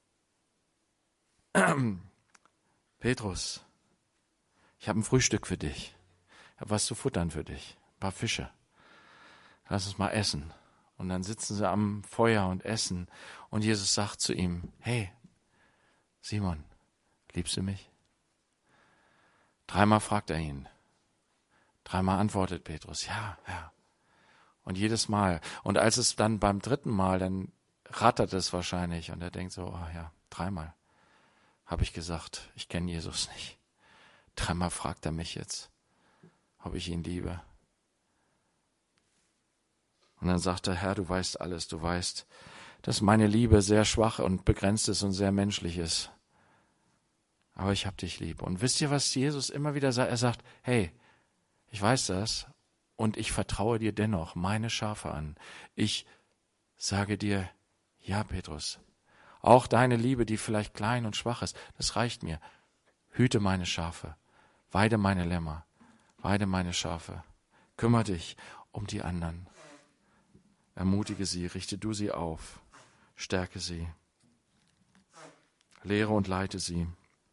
Petrus, ich habe ein Frühstück für dich. Ich habe was zu futtern für dich. Ein paar Fische. Lass uns mal essen. Und dann sitzen sie am Feuer und essen. Und Jesus sagt zu ihm, hey, Simon, liebst du mich? Dreimal fragt er ihn. Dreimal antwortet Petrus, ja, ja. Und jedes Mal. Und als es dann beim dritten Mal, dann rattert es wahrscheinlich. Und er denkt so, oh ja, dreimal habe ich gesagt, ich kenne Jesus nicht. Dreimal fragt er mich jetzt, ob ich ihn liebe. Und dann sagt er, Herr, du weißt alles, du weißt, dass meine Liebe sehr schwach und begrenzt ist und sehr menschlich ist. Aber ich hab dich lieb. Und wisst ihr, was Jesus immer wieder sagt? Er sagt, hey, ich weiß das und ich vertraue dir dennoch meine Schafe an. Ich sage dir, ja, Petrus, auch deine Liebe, die vielleicht klein und schwach ist, das reicht mir. Hüte meine Schafe, weide meine Lämmer, weide meine Schafe. Kümmere dich um die anderen. Ermutige sie, richte du sie auf, stärke sie, lehre und leite sie.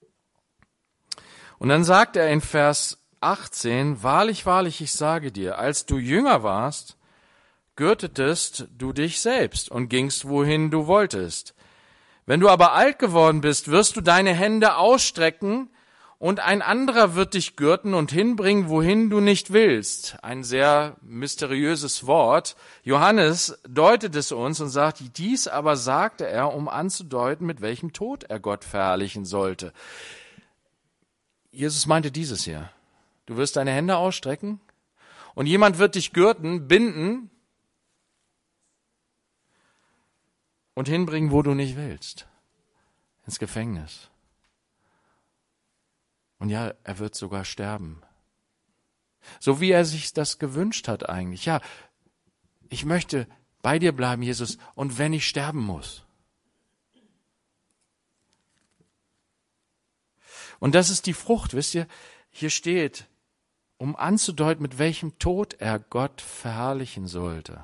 Und dann sagt er in Vers achtzehn, wahrlich, wahrlich, ich sage dir, als du jünger warst, gürtetest du dich selbst und gingst, wohin du wolltest. Wenn du aber alt geworden bist, wirst du deine Hände ausstrecken und ein anderer wird dich gürten und hinbringen, wohin du nicht willst. Ein sehr mysteriöses Wort. Johannes deutet es uns und sagt, dies aber sagte er, um anzudeuten, mit welchem Tod er Gott verherrlichen sollte. Jesus meinte dieses hier. Du wirst deine Hände ausstrecken und jemand wird dich gürten, binden und hinbringen, wo du nicht willst. Ins Gefängnis. Und ja, er wird sogar sterben. So wie er sich das gewünscht hat eigentlich. Ja, ich möchte bei dir bleiben, Jesus, und wenn ich sterben muss. Und das ist die Frucht, wisst ihr, hier steht, um anzudeuten, mit welchem Tod er Gott verherrlichen sollte.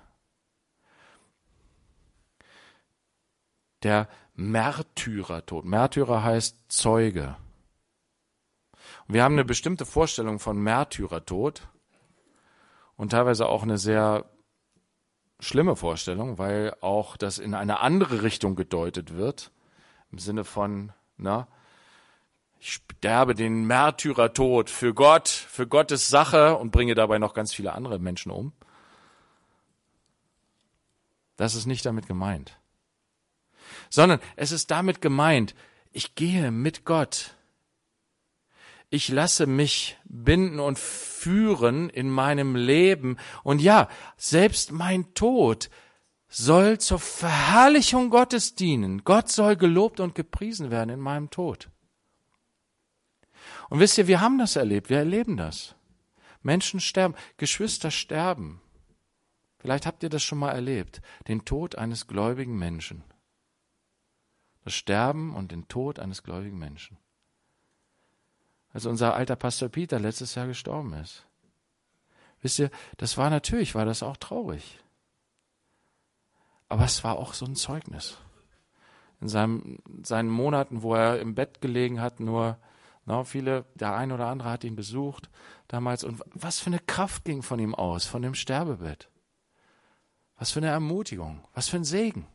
Der Märtyrertod. Märtyrer heißt Zeuge. Und wir haben eine bestimmte Vorstellung von Märtyrertod und teilweise auch eine sehr schlimme Vorstellung, weil auch das in eine andere Richtung gedeutet wird, im Sinne von, na, ich sterbe den Märtyrertod für Gott, für Gottes Sache und bringe dabei noch ganz viele andere Menschen um. Das ist nicht damit gemeint. Sondern es ist damit gemeint, ich gehe mit Gott. Ich lasse mich binden und führen in meinem Leben. Und ja, selbst mein Tod soll zur Verherrlichung Gottes dienen. Gott soll gelobt und gepriesen werden in meinem Tod. Und wisst ihr, wir haben das erlebt, wir erleben das. Menschen sterben, Geschwister sterben. Vielleicht habt ihr das schon mal erlebt, den Tod eines gläubigen Menschen. Das Sterben und den Tod eines gläubigen Menschen. Als unser alter Pastor Peter letztes Jahr gestorben ist. Wisst ihr, das war natürlich, war das auch traurig. Aber es war auch so ein Zeugnis. In seinem, seinen Monaten, wo er im Bett gelegen hat, nur na, viele, der ein oder andere hat ihn besucht damals. Und was für eine Kraft ging von ihm aus, von dem Sterbebett. Was für eine Ermutigung, was für ein Segen.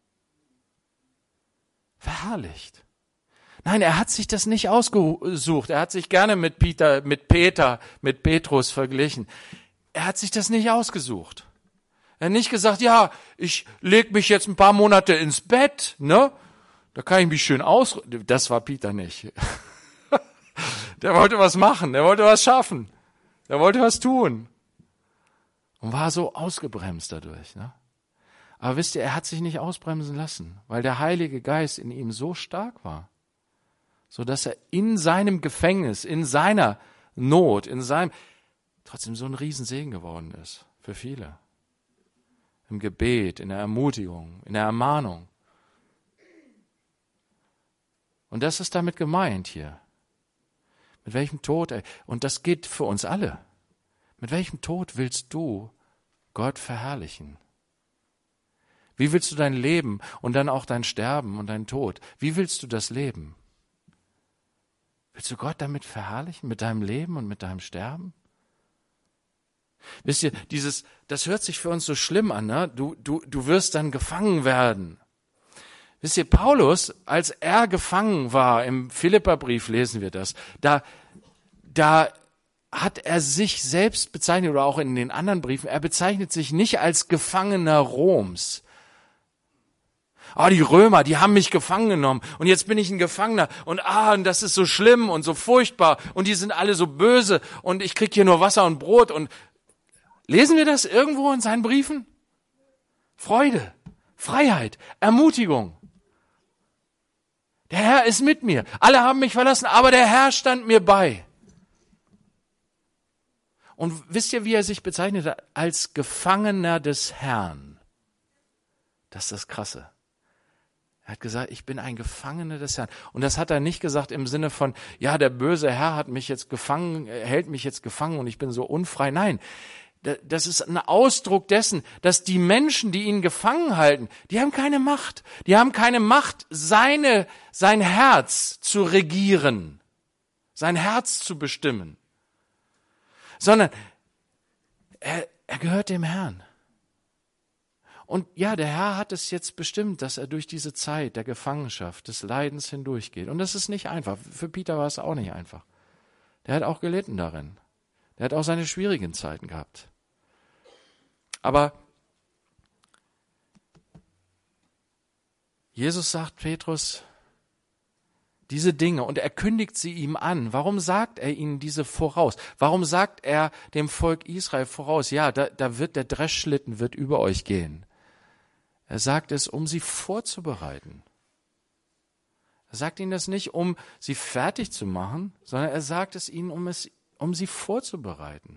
Verherrlicht. Nein, er hat sich das nicht ausgesucht. Er hat sich gerne mit Peter, mit Peter, mit Petrus verglichen. Er hat sich das nicht ausgesucht. Er hat nicht gesagt, ja, ich leg mich jetzt ein paar Monate ins Bett, ne? Da kann ich mich schön aus. Das war Peter nicht. Der wollte was machen, der wollte was schaffen, der wollte was tun. Und war so ausgebremst dadurch, ne? Aber wisst ihr, er hat sich nicht ausbremsen lassen, weil der Heilige Geist in ihm so stark war, so dass er in seinem Gefängnis, in seiner Not, in seinem, trotzdem so ein Riesensegen geworden ist für viele. Im Gebet, in der Ermutigung, in der Ermahnung. Und das ist damit gemeint hier. Mit welchem Tod, und das geht für uns alle, mit welchem Tod willst du Gott verherrlichen? Wie willst du dein Leben und dann auch dein Sterben und dein Tod, wie willst du das leben? Willst du Gott damit verherrlichen, mit deinem Leben und mit deinem Sterben? Wisst ihr, dieses, das hört sich für uns so schlimm an, ne? Du, du, du wirst dann gefangen werden. Wisst ihr, Paulus, als er gefangen war, im Philipperbrief lesen wir das, da, da hat er sich selbst bezeichnet, oder auch in den anderen Briefen, er bezeichnet sich nicht als Gefangener Roms. Ah, die Römer, die haben mich gefangen genommen und jetzt bin ich ein Gefangener und ah, und das ist so schlimm und so furchtbar und die sind alle so böse und ich krieg hier nur Wasser und Brot und lesen wir das irgendwo in seinen Briefen? Freude, Freiheit, Ermutigung. Der Herr ist mit mir. Alle haben mich verlassen, aber der Herr stand mir bei. Und wisst ihr, wie er sich bezeichnet hat? Als Gefangener des Herrn. Das ist das Krasse. Er hat gesagt, ich bin ein Gefangener des Herrn. Und das hat er nicht gesagt im Sinne von, ja, der böse Herr hat mich jetzt gefangen, hält mich jetzt gefangen und ich bin so unfrei. Nein, das ist ein Ausdruck dessen, dass die Menschen, die ihn gefangen halten, die haben keine Macht. Die haben keine Macht, seine, sein Herz zu regieren, sein Herz zu bestimmen. Sondern er, er gehört dem Herrn. Und ja, der Herr hat es jetzt bestimmt, dass er durch diese Zeit der Gefangenschaft, des Leidens hindurchgeht. Und das ist nicht einfach. Für Peter war es auch nicht einfach. Der hat auch gelitten darin. Der hat auch seine schwierigen Zeiten gehabt. Aber Jesus sagt Petrus diese Dinge und er kündigt sie ihm an. Warum sagt er ihnen diese voraus? Warum sagt er dem Volk Israel voraus, ja, da, da wird der Dreschschlitten wird über euch gehen. Er sagt es, um sie vorzubereiten. Er sagt ihnen das nicht, um sie fertig zu machen, sondern er sagt es ihnen, um, es, um sie vorzubereiten.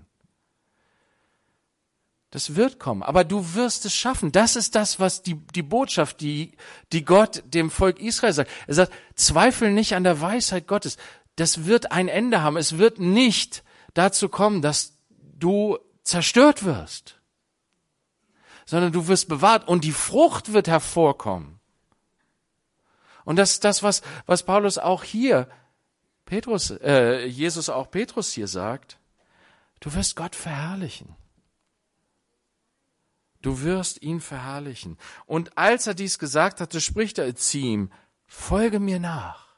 Das wird kommen, aber du wirst es schaffen. Das ist das, was die, die Botschaft, die, die Gott dem Volk Israel sagt. Er sagt, zweifel nicht an der Weisheit Gottes. Das wird ein Ende haben. Es wird nicht dazu kommen, dass du zerstört wirst, sondern du wirst bewahrt und die Frucht wird hervorkommen. Und das ist das, was, was Paulus auch hier, Petrus, äh, Jesus auch Petrus hier sagt. Du wirst Gott verherrlichen. Du wirst ihn verherrlichen. Und als er dies gesagt hatte, spricht er zu ihm, folge mir nach.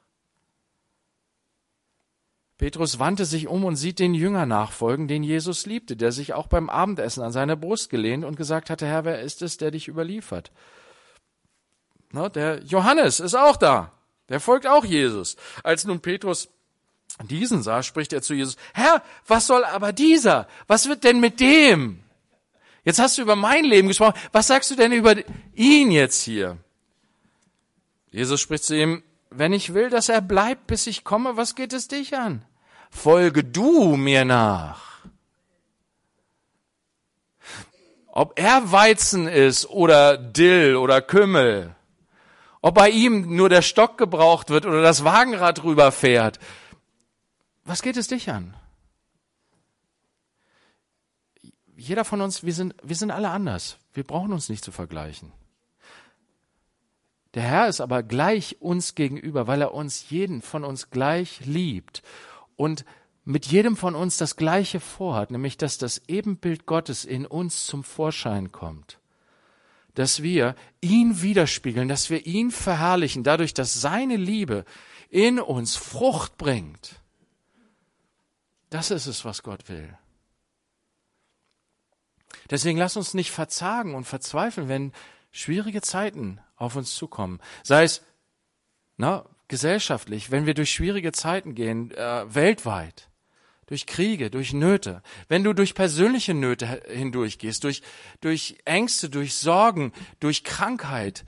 Petrus wandte sich um und sieht den Jünger nachfolgen, den Jesus liebte, der sich auch beim Abendessen an seine Brust gelehnt und gesagt hatte, Herr, wer ist es, der dich überliefert? Na, der Johannes ist auch da. Der folgt auch Jesus. Als nun Petrus diesen sah, spricht er zu Jesus, Herr, was soll aber dieser? Was wird denn mit dem? Jetzt hast du über mein Leben gesprochen. Was sagst du denn über ihn jetzt hier? Jesus spricht zu ihm, wenn ich will, dass er bleibt, bis ich komme, was geht es dich an? Folge du mir nach. Ob er Weizen ist oder Dill oder Kümmel, ob bei ihm nur der Stock gebraucht wird oder das Wagenrad rüberfährt, was geht es dich an? Jeder von uns, wir sind, wir sind alle anders. Wir brauchen uns nicht zu vergleichen. Der Herr ist aber gleich uns gegenüber, weil er uns, jeden von uns gleich liebt und mit jedem von uns das Gleiche vorhat, nämlich dass das Ebenbild Gottes in uns zum Vorschein kommt. Dass wir ihn widerspiegeln, dass wir ihn verherrlichen, dadurch, dass seine Liebe in uns Frucht bringt. Das ist es, was Gott will. Deswegen lass uns nicht verzagen und verzweifeln, wenn schwierige Zeiten auf uns zukommen. Sei es na, gesellschaftlich, wenn wir durch schwierige Zeiten gehen, äh, weltweit, durch Kriege, durch Nöte. Wenn du durch persönliche Nöte hindurchgehst, durch, durch Ängste, durch Sorgen, durch Krankheit.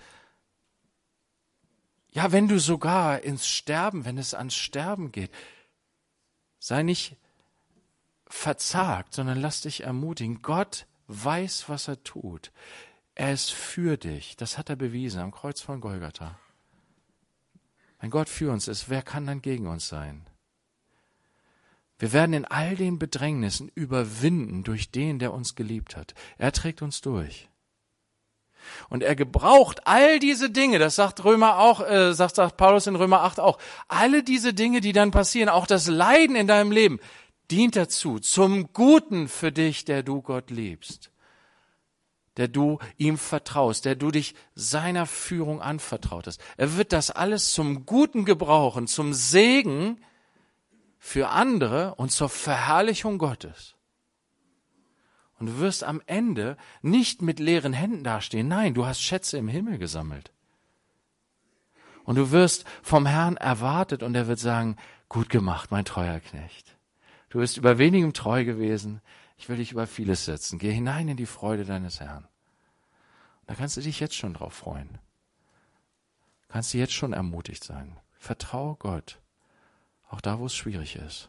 Ja, wenn du sogar ins Sterben, wenn es ans Sterben geht, sei nicht verzagt, sondern lass dich ermutigen. Gott weiß, was er tut. Er ist für dich. Das hat er bewiesen am Kreuz von Golgatha. Wenn Gott für uns ist, wer kann dann gegen uns sein? Wir werden in all den Bedrängnissen überwinden durch den, der uns geliebt hat. Er trägt uns durch. Und er gebraucht all diese Dinge, das sagt Römer auch, äh, sagt, sagt Paulus in Römer acht auch, alle diese Dinge, die dann passieren, auch das Leiden in deinem Leben, dient dazu, zum Guten für dich, der du Gott liebst, der du ihm vertraust, der du dich seiner Führung anvertraut hast. Er wird das alles zum Guten gebrauchen, zum Segen für andere und zur Verherrlichung Gottes. Und du wirst am Ende nicht mit leeren Händen dastehen. Nein, du hast Schätze im Himmel gesammelt. Und du wirst vom Herrn erwartet und er wird sagen, gut gemacht, mein treuer Knecht. Du bist über wenigem treu gewesen. Ich will dich über vieles setzen. Geh hinein in die Freude deines Herrn. Und Da kannst du dich jetzt schon drauf freuen. Kannst du jetzt schon ermutigt sein. Vertraue Gott, auch da, wo es schwierig ist.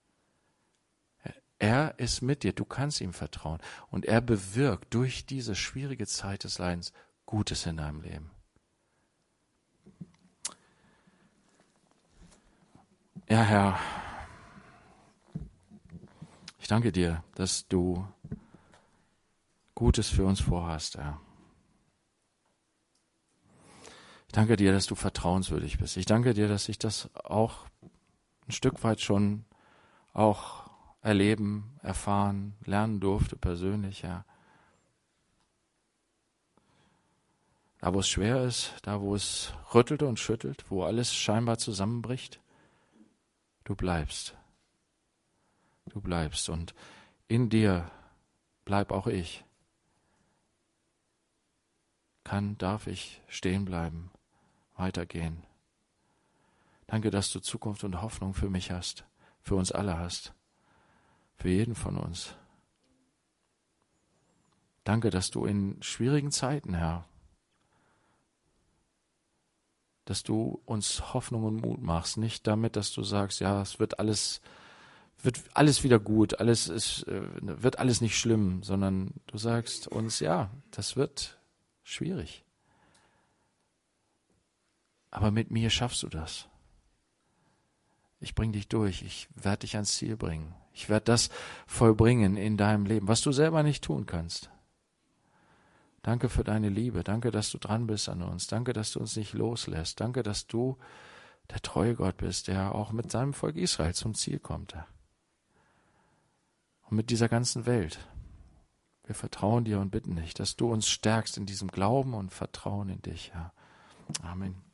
Er ist mit dir, du kannst ihm vertrauen. Und er bewirkt durch diese schwierige Zeit des Leidens Gutes in deinem Leben. Ja, Herr, ich danke dir, dass du Gutes für uns vorhast, Herr. Ich danke dir, dass du vertrauenswürdig bist. Ich danke dir, dass ich das auch ein Stück weit schon auch erleben, erfahren, lernen durfte persönlich, Herr. Da, wo es schwer ist, da, wo es rüttelt und schüttelt, wo alles scheinbar zusammenbricht, du bleibst. Du bleibst und in dir bleib auch ich. Kann, darf ich stehen bleiben, weitergehen. Danke, dass du Zukunft und Hoffnung für mich hast, für uns alle hast, für jeden von uns. Danke, dass du in schwierigen Zeiten, Herr, dass du uns Hoffnung und Mut machst, nicht damit, dass du sagst, ja, es wird alles, wird alles wieder gut, alles ist, wird alles nicht schlimm, sondern du sagst uns, ja, das wird schwierig. Aber mit mir schaffst du das. Ich bring dich durch, ich werde dich ans Ziel bringen. Ich werde das vollbringen in deinem Leben, was du selber nicht tun kannst. Danke für deine Liebe. Danke, dass du dran bist an uns. Danke, dass du uns nicht loslässt. Danke, dass du der treue Gott bist, der auch mit seinem Volk Israel zum Ziel kommt. Und mit dieser ganzen Welt. Wir vertrauen dir und bitten dich, dass du uns stärkst in diesem Glauben und Vertrauen in dich. Ja. Amen.